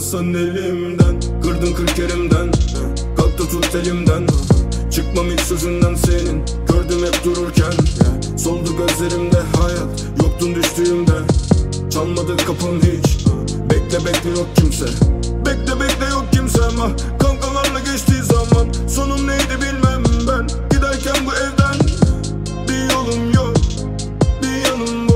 alsan elimden. Kırdın 40 yerimden, kalktı tut elimden. Çıkmam hiç sözünden senin, gördüm hep dururken. Soldu gözlerimde hayat, yoktun düştüğümde. Çalmadı kapım hiç, bekle bekle yok kimse. Bekle bekle yok kimse ama kankalarla geçtiği zaman sonum neydi bilmem ben. Giderken bu evden bir yolum yok, bir yanım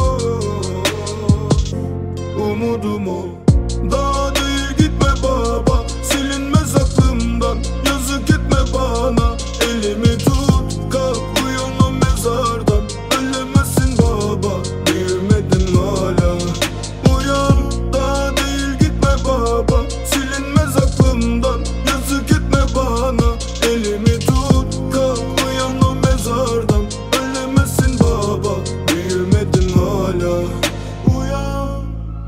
boş. Umudum o, daha değil gitme baba. Silinmez aklımdan, yazık etme bana. Elimi tut, kalk uyan o mezardan. Ölemezsin baba, büyümedim hala. Uyan, daha değil gitme baba. Silinmez aklımdan, yazık etme bana. Elimi tut, kalk uyan o mezardan. Ölemezsin baba, büyümedim hala. Uyan.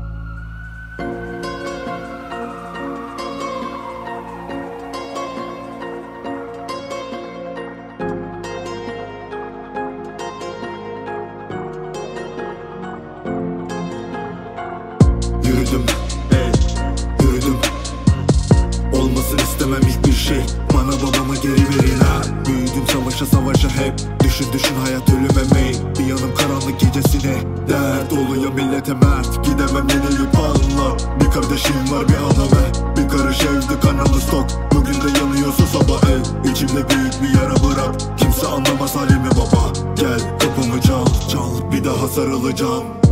Yürüdüm, yürüdüm. Olmasın istemem hiçbir şey. Bana babama geri verin ha. Büyüdüm savaşa savaşa hep. Düşün düşün hayat ölüme meyil. Bir yanım karanlık gecesine dert oluyor millete mert. Gidemem yenilip anla. Bir kardeşim var bir anam bir karış evde kanalı stok. Bugün de yanıyorsa sabah İçimde büyük bir yara bırak. Kimse anlamaz halimi baba. Gel kapımı çal, çal. Bir daha sarılacağım.